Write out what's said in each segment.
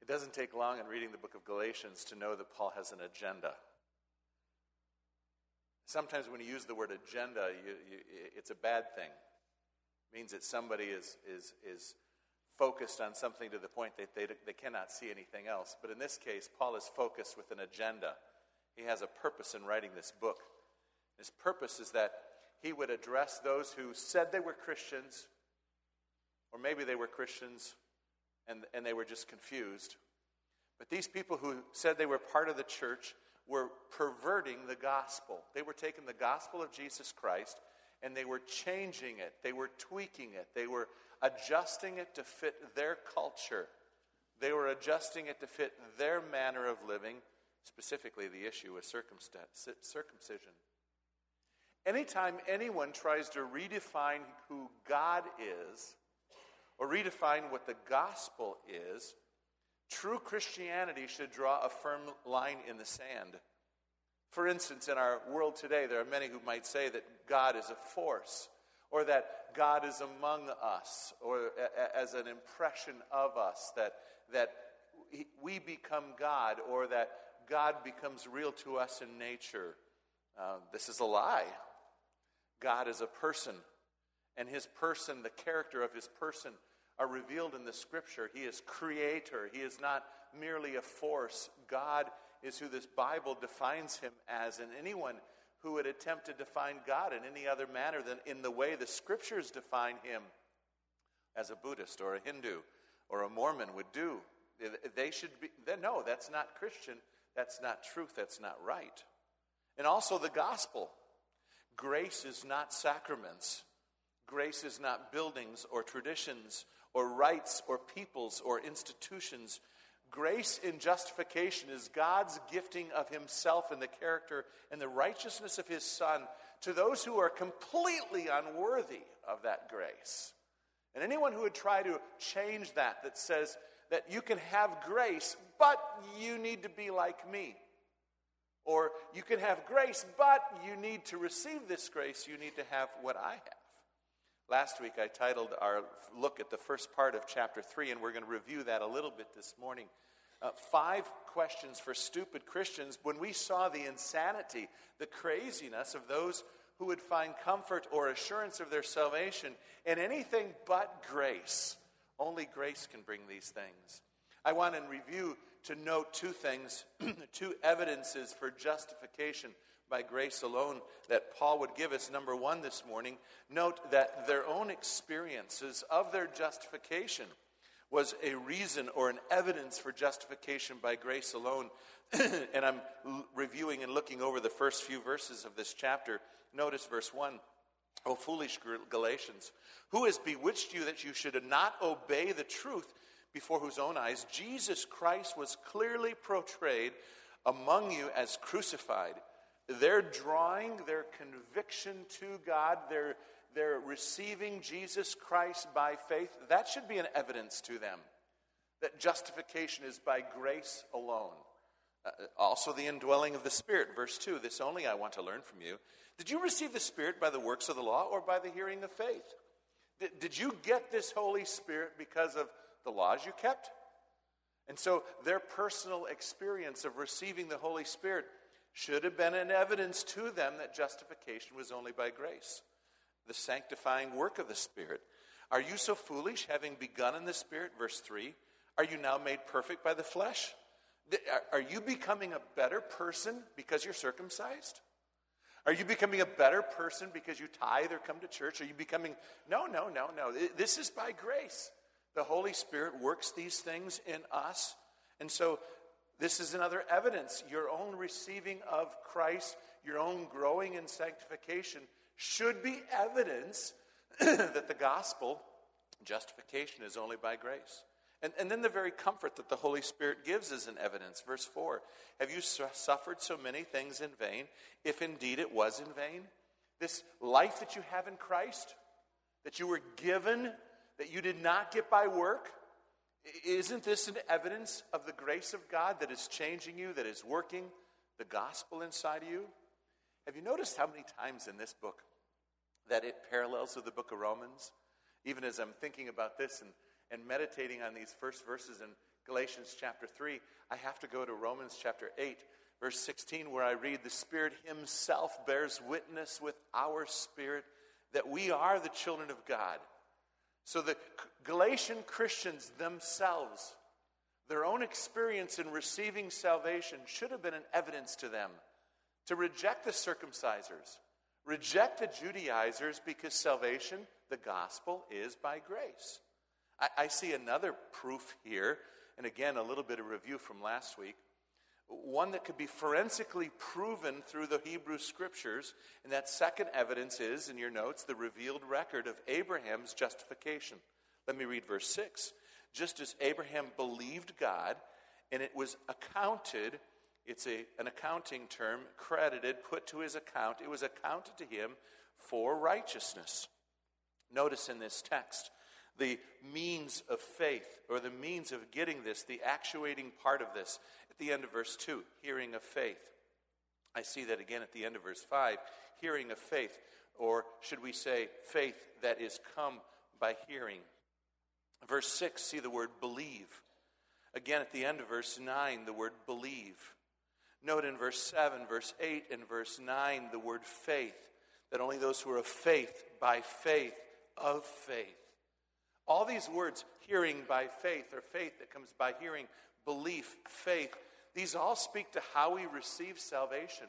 doesn't take long in reading the book of Galatians to know that Paul has an agenda. Sometimes when you use the word agenda, it's a bad thing. It means that somebody is focused on something to the point that they cannot see anything else. But in this case, Paul is focused with an agenda. He has a purpose in writing this book. His purpose is that he would address those who said they were Christians, or maybe they were Christians and they were just confused. But these people who said they were part of the church were perverting the gospel. They were taking the gospel of Jesus Christ and they were changing it. They were tweaking it. They were adjusting it to fit their culture. They were adjusting it to fit their manner of living, specifically the issue of circumcision. Anytime anyone tries to redefine who God is, or redefine what the gospel is, true Christianity should draw a firm line in the sand. For instance, in our world today, there are many who might say that God is a force, or that God is among us, or as an impression of us, that we become God, or that God becomes real to us in nature. This is a lie. God is a person, and his person, the character of his person, are revealed in the Scripture. He is creator. He is not merely a force. God is who this Bible defines him as, and anyone who would attempt to define God in any other manner than in the way the Scriptures define him, as a Buddhist or a Hindu or a Mormon would do, they should be, no, that's not Christian, that's not truth, that's not right. And also the gospel. Grace is not sacraments. Grace is not buildings or traditions or rites or peoples or institutions. Grace in justification is God's gifting of himself and the character and the righteousness of his Son to those who are completely unworthy of that grace. And anyone who would try to change that says that you can have grace, but you need to be like me. Or you can have grace, but you need to receive this grace, you need to have what I have. Last week I titled our look at the first part of chapter 3, and we're going to review that a little bit this morning. 5 questions for stupid Christians when we saw the insanity, the craziness of those who would find comfort or assurance of their salvation in anything but grace. Only grace can bring these things. I want in review to note 2 things, 2 evidences for justification by grace alone that Paul would give us. Number 1 this morning, note that their own experiences of their justification was a reason or an evidence for justification by grace alone. And I'm reviewing and looking over the first few verses of this chapter. Notice verse 1. O foolish Galatians, who has bewitched you that you should not obey the truth, before whose own eyes Jesus Christ was clearly portrayed among you as crucified? They're drawing their conviction to God. They're receiving Jesus Christ by faith. That should be an evidence to them that justification is by grace alone. Also the indwelling of the Spirit. Verse 2, this only I want to learn from you. Did you receive the Spirit by the works of the law or by the hearing of faith? Did you get this Holy Spirit because of the laws you kept? And so their personal experience of receiving the Holy Spirit should have been an evidence to them that justification was only by grace. The sanctifying work of the Spirit. Are you so foolish, having begun in the Spirit? Verse 3. Are you now made perfect by the flesh? Are you becoming a better person because you're circumcised? Are you becoming a better person because you tithe or come to church? Are you becoming... No. This is by grace. The Holy Spirit works these things in us. And so this is another evidence. Your own receiving of Christ, your own growing in sanctification should be evidence that the gospel, justification, is only by grace. And then the very comfort that the Holy Spirit gives is an evidence. Verse 4, have you suffered so many things in vain, if indeed it was in vain? This life that you have in Christ, that you were given, that you did not get by work, isn't this an evidence of the grace of God that is changing you, that is working the gospel inside of you? Have you noticed how many times in this book that it parallels with the book of Romans? Even as I'm thinking about this and meditating on these first verses in Galatians chapter 3, I have to go to Romans chapter 8, verse 16, where I read, the Spirit himself bears witness with our spirit that we are the children of God. So the Galatian Christians themselves, their own experience in receiving salvation should have been an evidence to them to reject the circumcisers, reject the Judaizers, because salvation, the gospel, is by grace. I see another proof here, and again, a little bit of review from last week, one that could be forensically proven through the Hebrew Scriptures, and that second evidence is, in your notes, the revealed record of Abraham's justification. Let me read verse 6. Just as Abraham believed God, and it was accounted, it's an accounting term, credited, put to his account, it was accounted to him for righteousness. Notice in this text, the means of faith, or the means of getting this, the actuating part of this. At the end of verse 2, hearing of faith. I see that again at the end of verse 5, hearing of faith, or should we say faith that is come by hearing. Verse 6, see the word believe. Again at the end of verse 9, the word believe. Note in verse 7, verse 8, and verse 9, the word faith, that only those who are of faith, by faith, of faith. All these words, hearing by faith, or faith that comes by hearing, belief, faith, these all speak to how we receive salvation.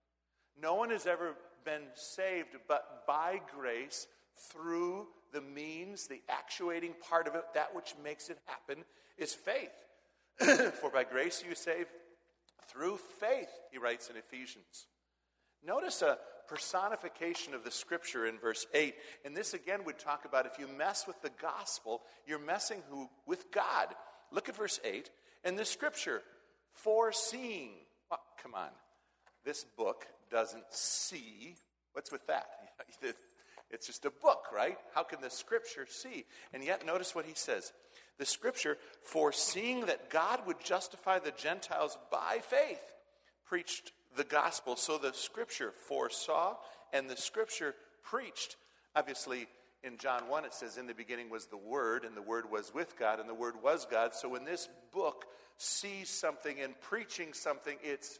No one has ever been saved but by grace through the means, the actuating part of it, that which makes it happen, is faith. For by grace you save through faith, he writes in Ephesians. Notice a personification of the Scripture in verse 8. And this again would talk about if you mess with the gospel, you're messing with God. Look at verse 8. And the Scripture, foreseeing. Oh, come on. This book doesn't see. What's with that? It's just a book, right? How can the Scripture see? And yet notice what he says. The Scripture, foreseeing that God would justify the Gentiles by faith, preached the gospel. So the Scripture foresaw and the Scripture preached. Obviously, in John 1 it says, in the beginning was the Word, and the Word was with God, and the Word was God. So when this book sees something and preaching something, it's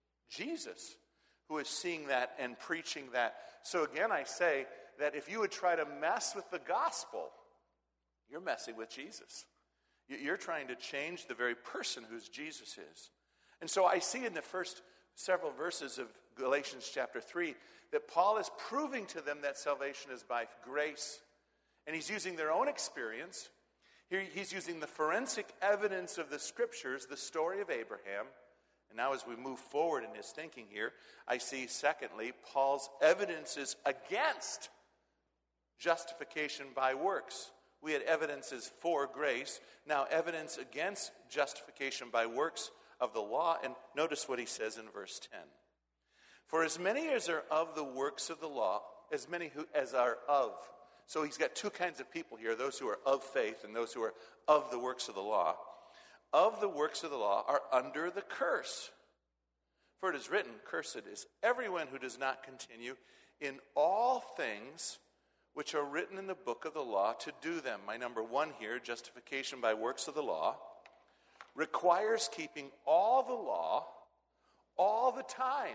Jesus who is seeing that and preaching that. So again, I say that if you would try to mess with the gospel, you're messing with Jesus. You're trying to change the very person whose Jesus is. And so I see in the first several verses of Galatians chapter 3 that Paul is proving to them that salvation is by grace. And he's using their own experience. Here he's using the forensic evidence of the Scriptures, the story of Abraham. And now as we move forward in his thinking here, I see, secondly, Paul's evidences against justification by works. We had evidences for grace, now evidence against justification by works of the law. And notice what he says in verse 10. For as many as are of the works of the law, as many as are of. So he's got two kinds of people here, those who are of faith and those who are of the works of the law. Of the works of the law are under the curse. For it is written, cursed is everyone who does not continue in all things which are written in the book of the law to do them. My number one here, justification by works of the law, requires keeping all the law all the time.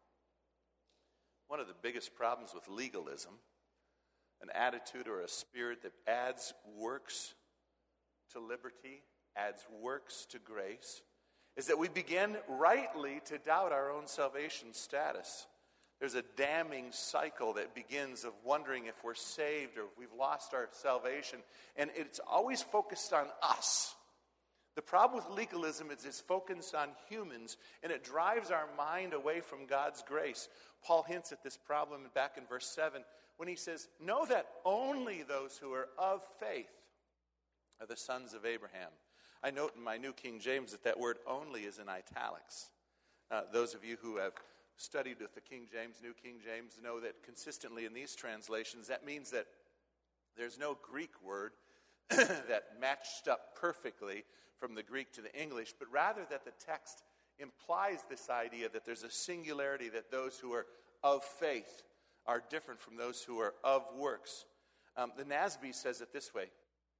One of the biggest problems with legalism, an attitude or a spirit that adds works to liberty, adds works to grace, is that we begin rightly to doubt our own salvation status. There's a damning cycle that begins of wondering if we're saved or if we've lost our salvation. And it's always focused on us. The problem with legalism is it's focused on humans, and it drives our mind away from God's grace. Paul hints at this problem back in verse 7 when he says, know that only those who are of faith are the sons of Abraham. I note in my New King James that word only is in italics. Those of you who have studied with the King James, New King James, know that consistently in these translations, that means that there's no Greek word that matched up perfectly from the Greek to the English, but rather that the text implies this idea that there's a singularity, that those who are of faith are different from those who are of works. The NASB says it this way.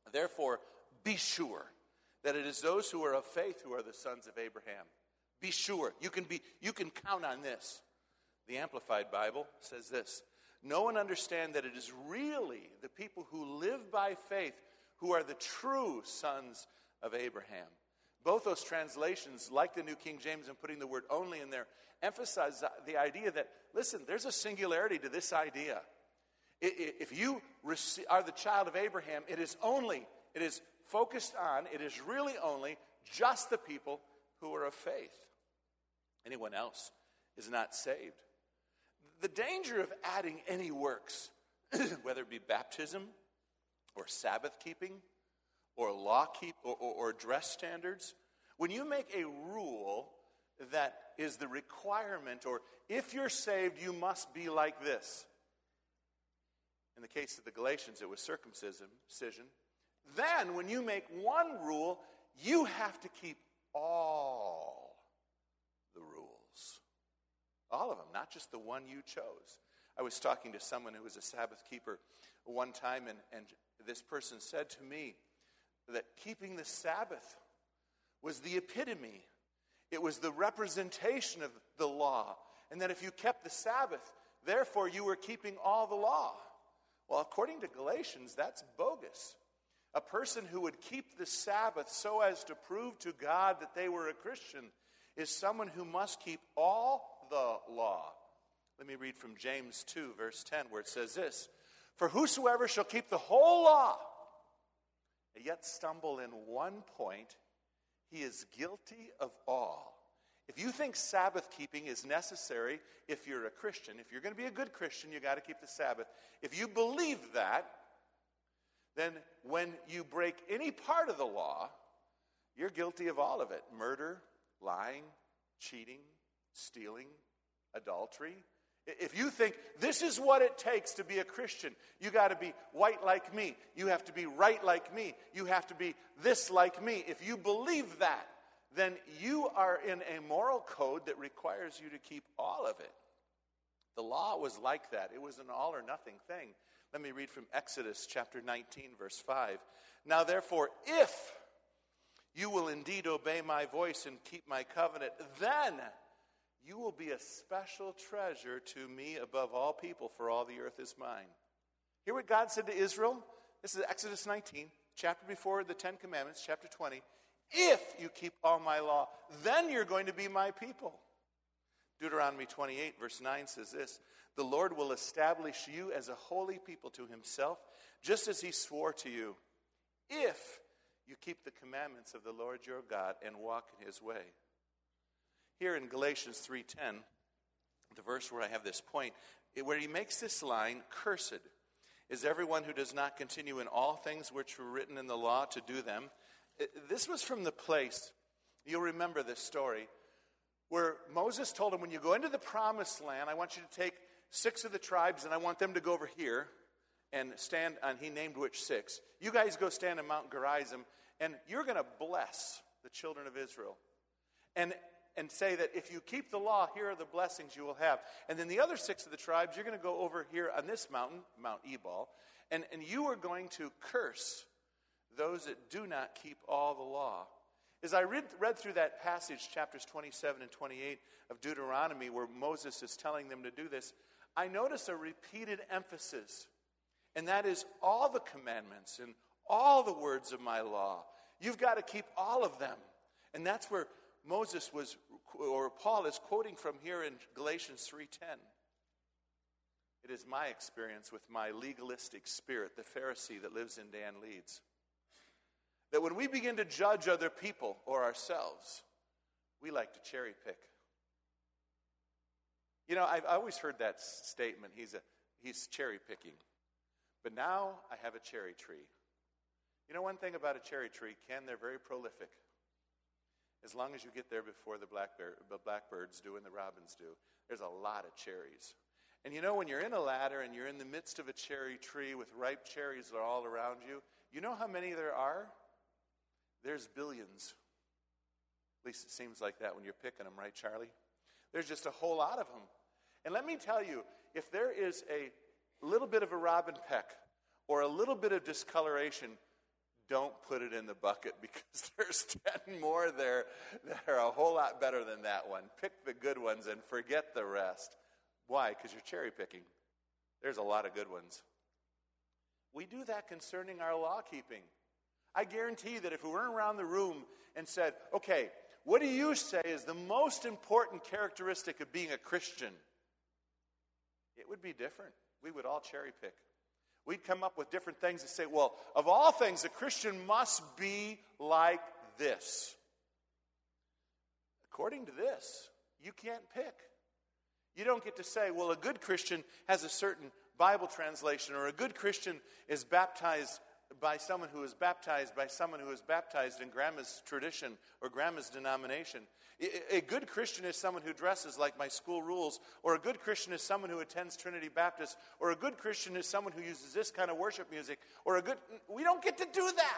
Therefore, be sure that it is those who are of faith who are the sons of Abraham. Be sure. You can count on this. The Amplified Bible says this: know and understand that it is really the people who live by faith who are the true sons of Abraham. Both those translations, like the New King James and putting the word only in there, emphasize the idea that, listen, there's a singularity to this idea. If you are the child of Abraham, it is focused on, it is really only just the people who are of faith. Anyone else is not saved. The danger of adding any works, whether it be baptism or Sabbath keeping or law keep or dress standards, when you make a rule that is the requirement, or if you're saved, you must be like this. In the case of the Galatians, it was circumcision. Then, when you make one rule, you have to keep all the rules. All of them, not just the one you chose. I was talking to someone who was a Sabbath keeper one time, and this person said to me that keeping the Sabbath was the epitome. It was the representation of the law. And that if you kept the Sabbath, therefore you were keeping all the law. Well, according to Galatians, that's bogus. A person who would keep the Sabbath so as to prove to God that they were a Christian is someone who must keep all the law. Let me read from James 2, verse 10, where it says this: for whosoever shall keep the whole law, and yet stumble in one point, he is guilty of all. If you think Sabbath keeping is necessary if you're a Christian, if you're going to be a good Christian, you got to keep the Sabbath. If you believe that, then when you break any part of the law, you're guilty of all of it. Murder, lying, cheating, stealing, adultery. If you think this is what it takes to be a Christian, you got to be white like me. You have to be right like me. You have to be this like me. If you believe that, then you are in a moral code that requires you to keep all of it. The law was like that. It was an all or nothing thing. Let me read from Exodus chapter 19, verse 5. Now therefore, if you will indeed obey my voice and keep my covenant, then you will be a special treasure to me above all people, for all the earth is mine. Hear what God said to Israel? This is Exodus 19, chapter before the 10 Commandments, chapter 20. If you keep all my law, then you're going to be my people. Deuteronomy 28, verse 9 says this: the Lord will establish you as a holy people to himself, just as he swore to you, if you keep the commandments of the Lord your God and walk in his way. Here in Galatians 3:10, the verse where I have this point, where he makes this line, cursed is everyone who does not continue in all things which were written in the law to do them. This was from the place, you'll remember this story, where Moses told him, when you go into the promised land, I want you to take 6 of the tribes and I want them to go over here and stand on, he named which 6. You guys go stand on Mount Gerizim and you're going to bless the children of Israel. And say that if you keep the law, here are the blessings you will have. And then the other 6 of the tribes, you're going to go over here on this mountain, Mount Ebal, and you are going to curse those that do not keep all the law. As I read through that passage, chapters 27 and 28 of Deuteronomy, where Moses is telling them to do this, I notice a repeated emphasis, and that is all the commandments and all the words of my law. You've got to keep all of them. And that's where Moses was, or Paul is quoting from here in Galatians 3:10. It is my experience with my legalistic spirit, the Pharisee that lives in Dan Leeds, that when we begin to judge other people or ourselves, we like to cherry pick. You know, I've always heard that statement, he's cherry picking. But now I have a cherry tree. You know one thing about a cherry tree, Ken, they're very prolific. As long as you get there before the blackbirds do and the robins do, there's a lot of cherries. And you know, when you're in a ladder and you're in the midst of a cherry tree with ripe cherries that are all around you, you know how many there are? There's billions. At least it seems like that when you're picking them, right, Charlie? There's just a whole lot of them. And let me tell you, if there is a little bit of a robin peck or a little bit of discoloration, don't put it in the bucket because there's 10 more there that are a whole lot better than that one. Pick the good ones and forget the rest. Why? Because you're cherry picking. There's a lot of good ones. We do that concerning our law keeping. I guarantee that if we went around the room and said, okay, what do you say is the most important characteristic of being a Christian? It would be different. We would all cherry pick. We'd come up with different things and say, well, of all things, a Christian must be like this. According to this, you can't pick. You don't get to say, well, a good Christian has a certain Bible translation, or a good Christian is baptized by someone who is baptized by someone who is baptized in grandma's tradition or grandma's denomination. A good Christian is someone who dresses like my school rules, or a good Christian is someone who attends Trinity Baptist, or a good Christian is someone who uses this kind of worship music, we don't get to do that.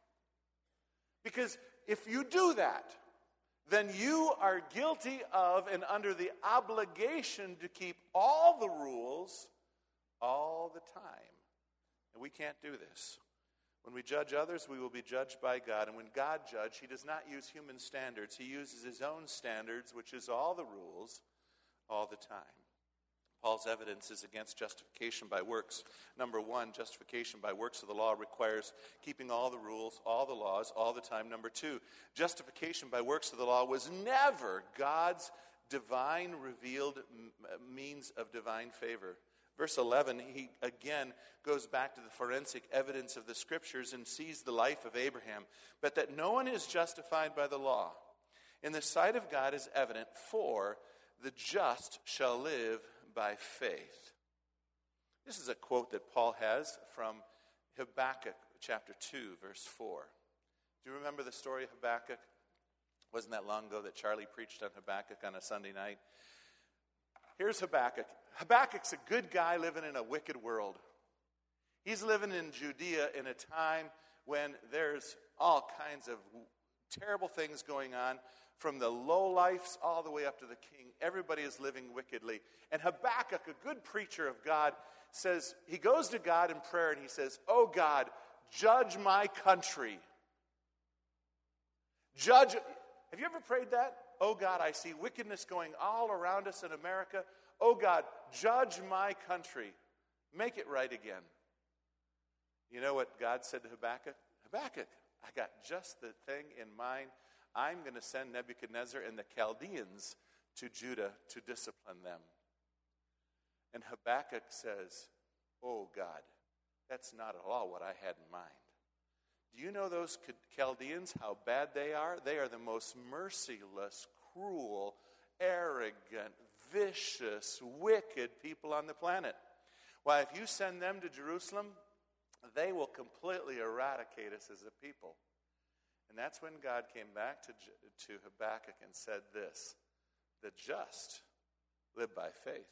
Because if you do that, then you are guilty of and under the obligation to keep all the rules all the time. And we can't do this. When we judge others, we will be judged by God. And when God judges, he does not use human standards. He uses his own standards, which is all the rules, all the time. Paul's evidence is against justification by works. Number one, justification by works of the law requires keeping all the rules, all the laws, all the time. Number two, justification by works of the law was never God's divine revealed means of divine favor. Verse 11, he again goes back to the forensic evidence of the Scriptures and sees the life of Abraham. But that no one is justified by the law in the sight of God is evident, for the just shall live by faith. This is a quote that Paul has from Habakkuk chapter 2, verse 4. Do you remember the story of Habakkuk? Wasn't that long ago that Charlie preached on Habakkuk on a Sunday night? Here's Habakkuk. Habakkuk's a good guy living in a wicked world. He's living in Judea in a time when there's all kinds of terrible things going on, from the lowlifes all the way up to the king. Everybody is living wickedly. And Habakkuk, a good preacher of God, says, he goes to God in prayer and he says, oh God, judge my country. Judge. Have you ever prayed that? Oh God, I see wickedness going all around us in America. Oh God, judge my country. Make it right again. You know what God said to Habakkuk? Habakkuk, I got just the thing in mind. I'm going to send Nebuchadnezzar and the Chaldeans to Judah to discipline them. And Habakkuk says, oh God, that's not at all what I had in mind. Do you know those Chaldeans, how bad they are? They are the most merciless, cruel, arrogant, vicious, wicked people on the planet. Why, if you send them to Jerusalem, they will completely eradicate us as a people. And that's when God came back to Habakkuk and said this, the just live by faith.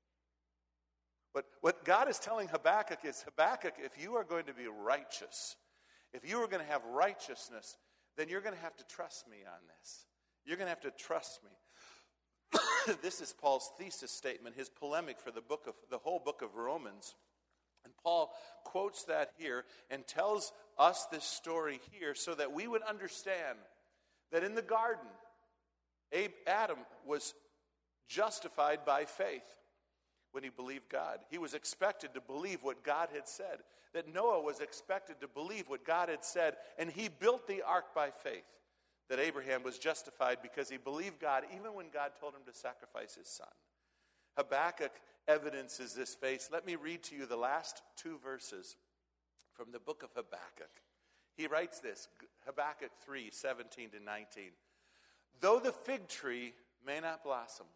What God is telling Habakkuk is, Habakkuk, if you are going to be righteous, if you are going to have righteousness, then you're going to have to trust me on this. You're going to have to trust me. This is Paul's thesis statement, his polemic for the whole book of Romans. And Paul quotes that here and tells us this story here so that we would understand that in the garden, Adam was justified by faith when he believed God. He was expected to believe what God had said. That Noah was expected to believe what God had said, and he built the ark by faith. That Abraham was justified because he believed God even when God told him to sacrifice his son. Habakkuk evidences this faith. Let me read to you the last two verses from the book of Habakkuk. He writes this, Habakkuk 3, 17 to 19. Though the fig tree may not blossom,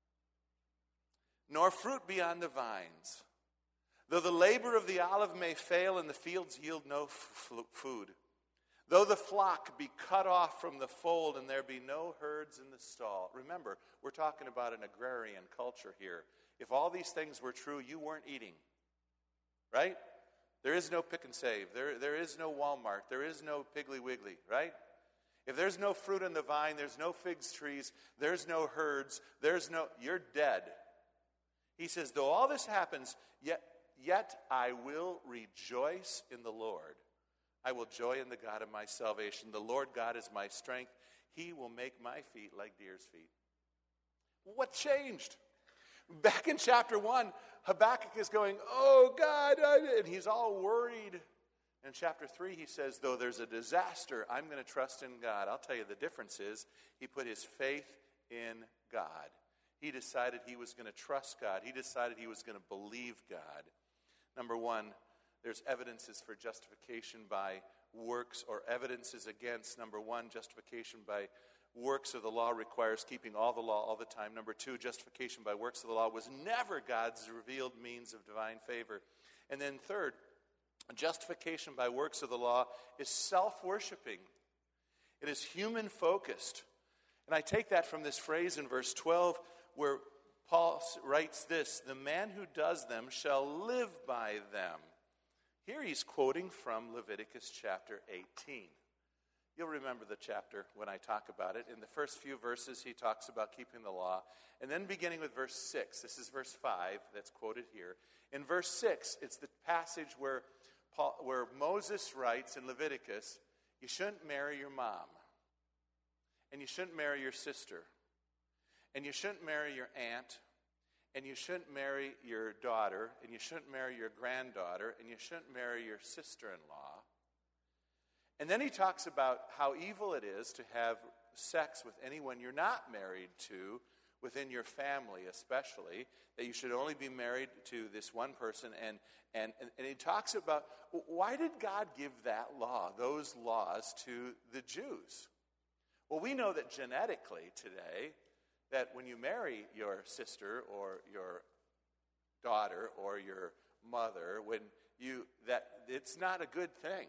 nor fruit be on the vines, though the labor of the olive may fail and the fields yield no food, though the flock be cut off from the fold and there be no herds in the stall. Remember, we're talking about an agrarian culture here. If all these things were true, you weren't eating, right? There is no Pick and Save. There is no Walmart. There is no Piggly Wiggly, right? If there's no fruit on the vine, there's no fig trees, there's no herds, you're dead. He says, though all this happens, yet I will rejoice in the Lord. I will joy in the God of my salvation. The Lord God is my strength. He will make my feet like deer's feet. What changed? Back in chapter 1, Habakkuk is going, oh God, and he's all worried. In chapter 3, he says, though there's a disaster, I'm going to trust in God. I'll tell you the difference is he put his faith in God. He decided he was going to trust God. He decided he was going to believe God. Number 1, there's evidences for justification by works, or evidences against. Number 1, justification by works of the law requires keeping all the law all the time. Number 2, justification by works of the law was never God's revealed means of divine favor. And then third, justification by works of the law is self-worshiping. It is human-focused. And I take that from this phrase in verse 12 where Paul writes this, the man who does them shall live by them. Here he's quoting from Leviticus chapter 18. You'll remember the chapter when I talk about it. In the first few verses, he talks about keeping the law. And then beginning with verse 6, this is verse 5 that's quoted here. In verse 6, it's the passage where Moses writes in Leviticus, you shouldn't marry your mom. And you shouldn't marry your sister. And you shouldn't marry your aunt. And you shouldn't marry your daughter. And you shouldn't marry your granddaughter. And you shouldn't marry your sister-in-law. And then he talks about how evil it is to have sex with anyone you're not married to, within your family especially, that you should only be married to this one person. And he talks about, why did God give that law, those laws, to the Jews? Well, we know that genetically today, that when you marry your sister or your daughter or your mother, that it's not a good thing.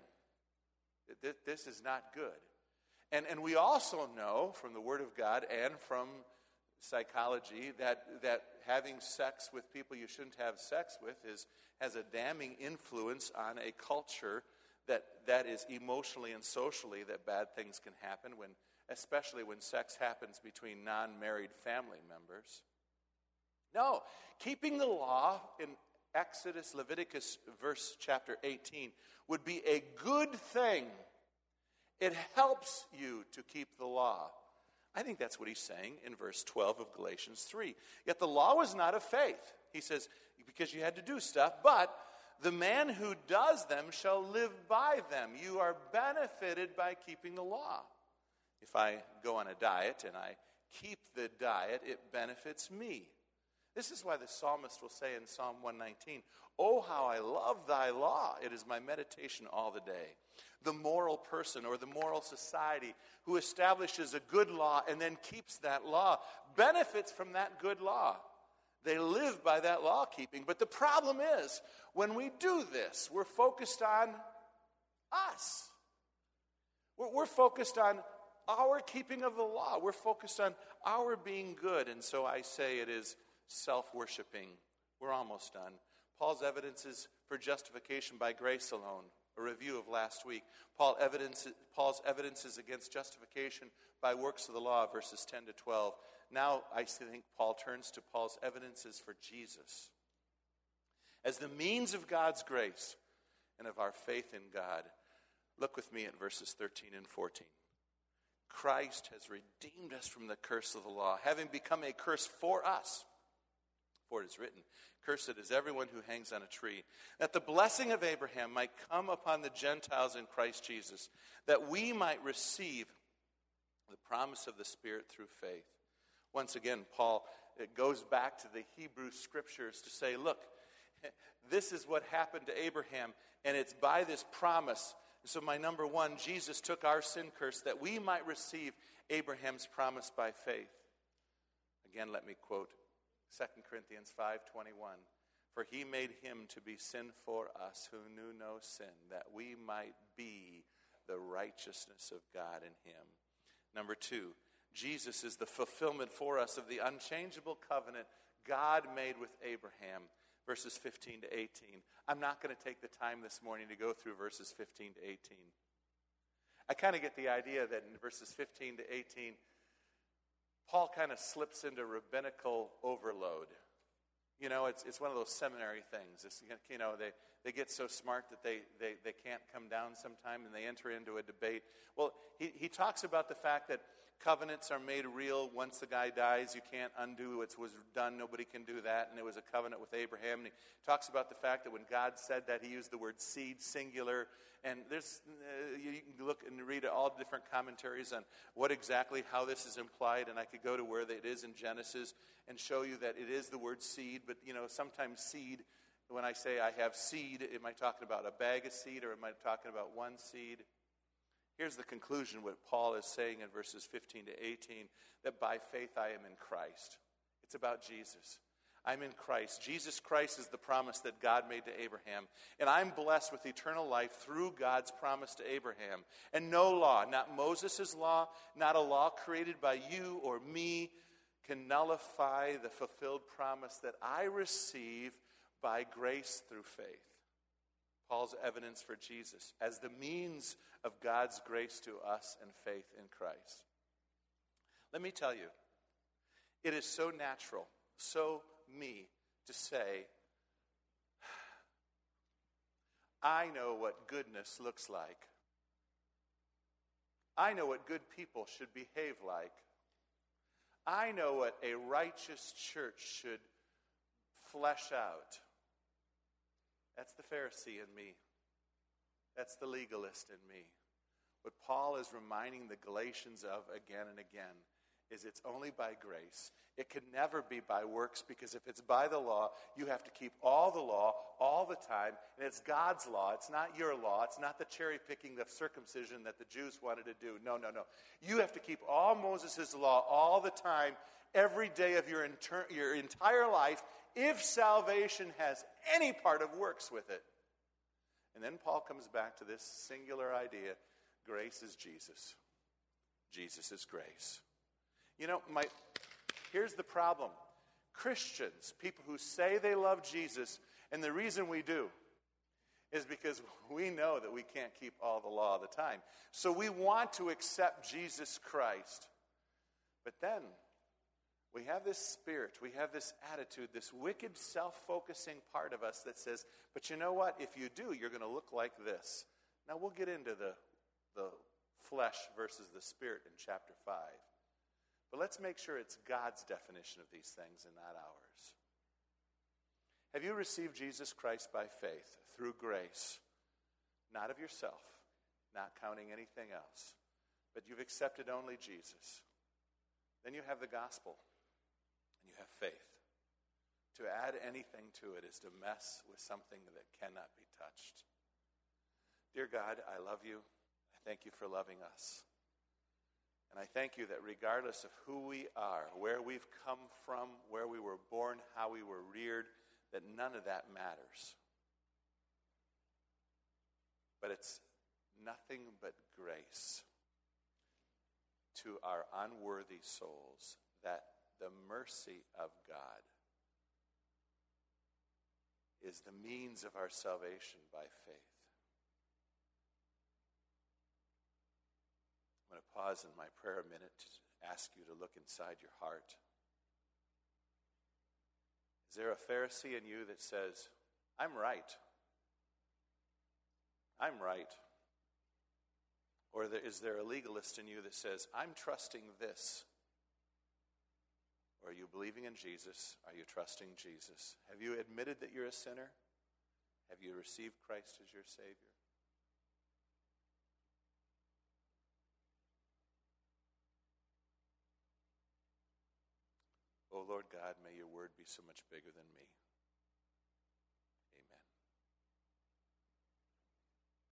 This is not good. And we also know from the Word of God and from psychology that having sex with people you shouldn't have sex with has a damning influence on a culture that is emotionally and socially that bad things can happen, especially when sex happens between non-married family members. No, keeping the law in Exodus, Leviticus, chapter 18 would be a good thing. It helps you to keep the law. I think that's what he's saying in verse 12 of Galatians 3. Yet the law was not of faith. He says, because you had to do stuff, but the man who does them shall live by them. You are benefited by keeping the law. If I go on a diet and I keep the diet, it benefits me. This is why the psalmist will say in Psalm 119, oh, how I love thy law. It is my meditation all the day. The moral person or the moral society who establishes a good law and then keeps that law benefits from that good law. They live by that law keeping. But the problem is, when we do this, we're focused on us. We're focused on our keeping of the law. We're focused on our being good. And so I say it is self-worshiping. We're almost done. Paul's evidences for justification by grace alone. A review of last week. Paul's evidences against justification by works of the law, verses 10 to 12. Now I think Paul turns to Paul's evidences for Jesus as the means of God's grace and of our faith in God. Look with me at verses 13 and 14. Christ has redeemed us from the curse of the law, having become a curse for us. For it is written, cursed is everyone who hangs on a tree, that the blessing of Abraham might come upon the Gentiles in Christ Jesus, that we might receive the promise of the Spirit through faith. Once again, Paul goes back to the Hebrew Scriptures to say, look, this is what happened to Abraham, and it's by this promise. So my number one, Jesus took our sin curse that we might receive Abraham's promise by faith. Again, let me quote 2 Corinthians 5:21. For he made him to be sin for us who knew no sin, that we might be the righteousness of God in him. Number two, Jesus is the fulfillment for us of the unchangeable covenant God made with Abraham. Verses 15 to 18. I'm not going to take the time this morning to go through verses 15 to 18. I kind of get the idea that in verses 15 to 18, Paul kind of slips into rabbinical overload. You know, it's one of those seminary things. It's, you know, they get so smart that they can't come down sometime, and they enter into a debate. Well, he talks about the fact that covenants are made real once the guy dies. You can't undo what was done. Nobody can do that. And it was a covenant with Abraham. And he talks about the fact that when God said that, he used the word seed, singular. And there's you can look and read all different commentaries on how this is implied. And I could go to where it is in Genesis and show you that it is the word seed. But, sometimes seed, when I say I have seed, am I talking about a bag of seed or am I talking about one seed? Here's the conclusion, what Paul is saying in verses 15 to 18, that by faith I am in Christ. It's about Jesus. I'm in Christ. Jesus Christ is the promise that God made to Abraham. And I'm blessed with eternal life through God's promise to Abraham. And no law, not Moses' law, not a law created by you or me, can nullify the fulfilled promise that I receive by grace through faith. Paul's evidence for Jesus as the means of God's grace to us and faith in Christ. Let me tell you, it is so natural, so me, to say, I know what goodness looks like. I know what good people should behave like. I know what a righteous church should flesh out. That's the Pharisee in me. That's the legalist in me. What Paul is reminding the Galatians of again and again is it's only by grace. It can never be by works, because if it's by the law, you have to keep all the law all the time, and it's God's law. It's not your law. It's not the cherry picking of circumcision that the Jews wanted to do. No. You have to keep all Moses' law all the time, every day of your entire life, if salvation has any part of works with it. And then Paul comes back to this singular idea: grace is Jesus. Jesus is grace. Here's the problem. Christians, people who say they love Jesus, and the reason we do is because we know that we can't keep all the law all the time. So we want to accept Jesus Christ. But then we have this spirit, we have this attitude, this wicked, self-focusing part of us that says, but you know what? If you do, you're going to look like this. Now we'll get into the flesh versus the spirit in chapter 5. But let's make sure it's God's definition of these things and not ours. Have you received Jesus Christ by faith, through grace, not of yourself, not counting anything else, but you've accepted only Jesus? Then you have the gospel, and you have faith. To add anything to it is to mess with something that cannot be touched. Dear God, I love you. I thank you for loving us. And I thank you that regardless of who we are, where we've come from, where we were born, how we were reared, that none of that matters. But it's nothing but grace to our unworthy souls, that the mercy of God is the means of our salvation by faith. I'm going to pause in my prayer a minute to ask you to look inside your heart. Is there a Pharisee in you that says, I'm right? I'm right. Or is there a legalist in you that says, I'm trusting this? Or are you believing in Jesus? Are you trusting Jesus? Have you admitted that you're a sinner? Have you received Christ as your Savior? Oh, Lord God, may your word be so much bigger than me.